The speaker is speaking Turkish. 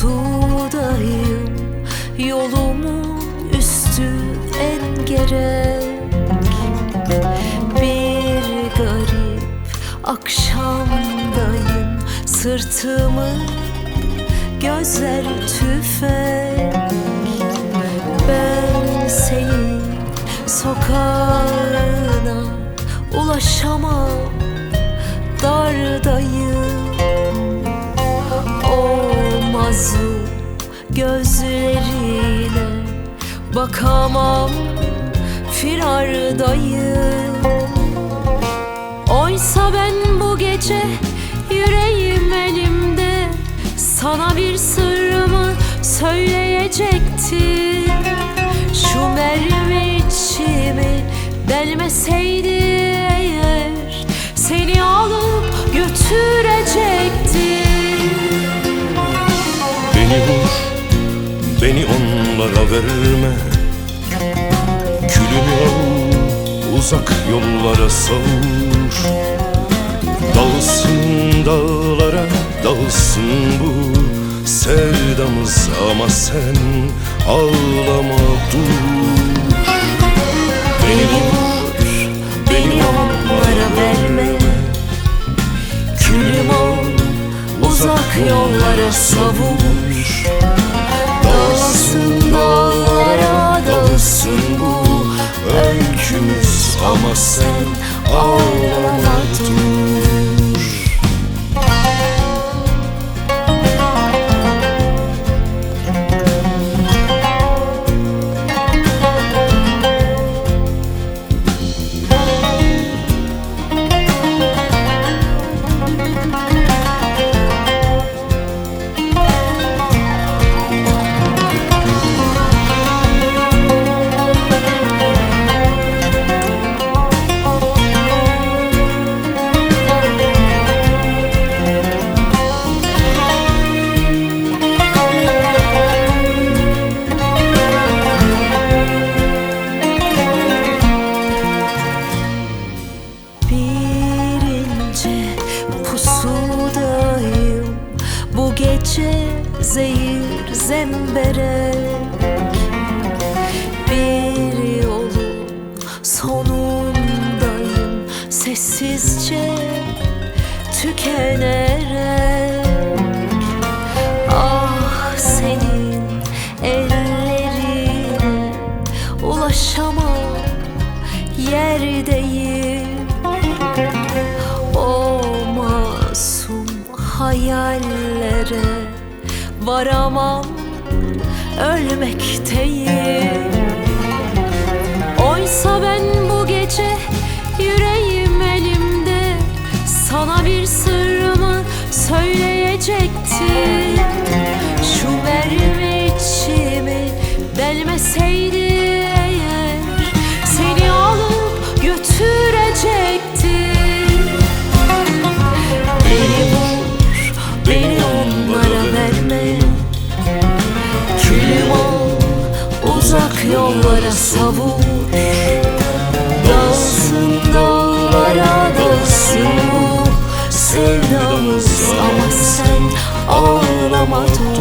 pusudayım, yolumun üstü engerek. Bir garip akşamdayım, sırtımı gözler tüfek. Ben senin sokağına ulaşamam, dardayım. O mazlum gözlerine bakamam, firardayım. Oysa ben bu gece yüreğim elimde, sana bir sırrımı söyleyecektim. Şu mermi içimi delmeseydi eğer, seni alıp götürecektim. Beni vur, beni onlara verme. Külümü al, uzak yollara savur. Dağılsın dağlara, dağılsın bu sevdamız, ama sen ağlama dur. Beni vur, beni onlara verme. Külüm ol, uzak yollara savur. Dağılsın dağlara, dağılsın bu öykümüz, ama sen ağlama dur. Pusudayım, bu gece zehir zemberek. Bir yolun sonundayım, sessizce tükenerek. Ah, senin ellerine ulaşamam, yerdeyim. O masum hayallere varamam, ölmekteyim. Oysa ben bu gece yüreğim elimde, sana bir sırrımı söyleyecektim. Şu mermi içimi delmeseydi eğer, seni alıp götürecektim. Beni vur, beni onlara verme. Külüm ol, uzak yollara savur. Dağılsın dağlara, dağılsın bu sevdamız, ama sen ağlama dur.